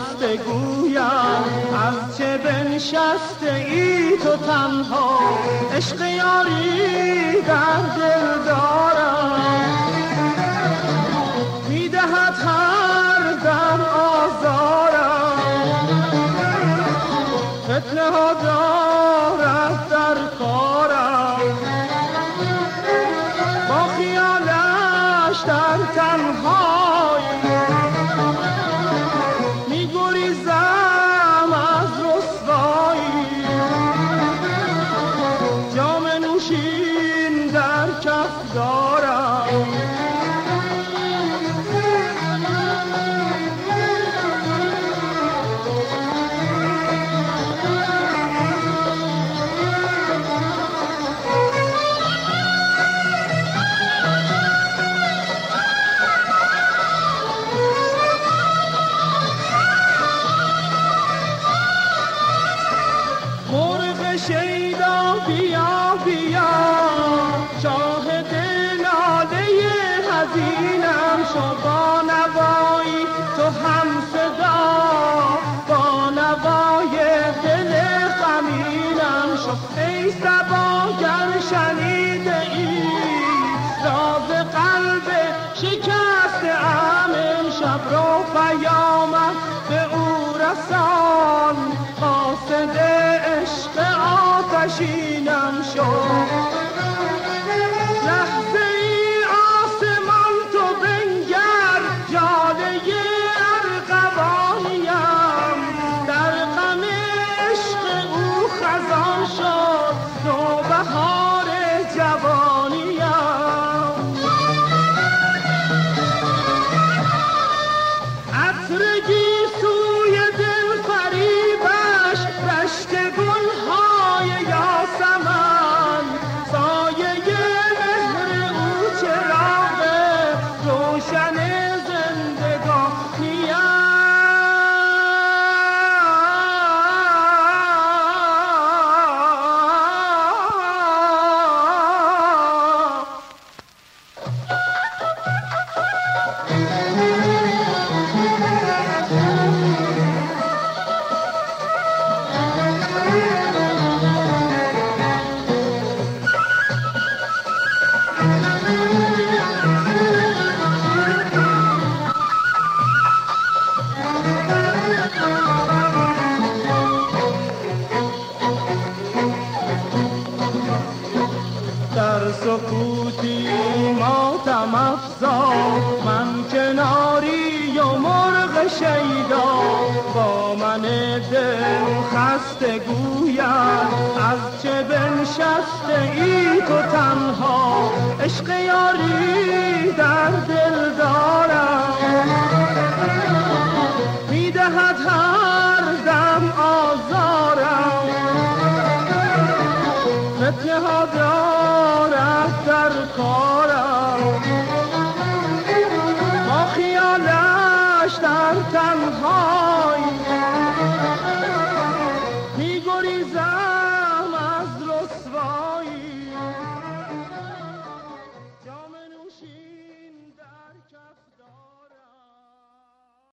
خسته گویم از چه بنشسته ای تو تنها، عشق یاری در دل دارم، میدهد هر دم آزارم، فتنه ها دارد در کارم، با خیالش در تنهایی میگریزم از رسوایی، جام نوشین در کف دارم، شیدا بیا بیا، شاهد ناله حزینم شو، با نوایی تو هم صدا، با نوای دل غمینم شو، ای صبا گر شنیده ای راز قلب شکسته ام، امشب رو پیامم به او رسان، قاصد عشق آتشینم شو، لحظه ای آسمان تو بنگر، جاده ارغوانیم، در غم عشق او خزان شد نوبهار جوانیم، عطرگی سوی دل فریبش رشت گلهای یاسمن، سایه مهر او چراغ روشن زندگانیم، در سکوتی ماتم افزا، من کناری و مرغ شیدا، با من دل خسته گویم از چه بنشسته ای تو تنها، عشق یاری در دل دارم، میدهد هر دم آزارم، فتنه ها دارد در کارم، با خیالش در تنها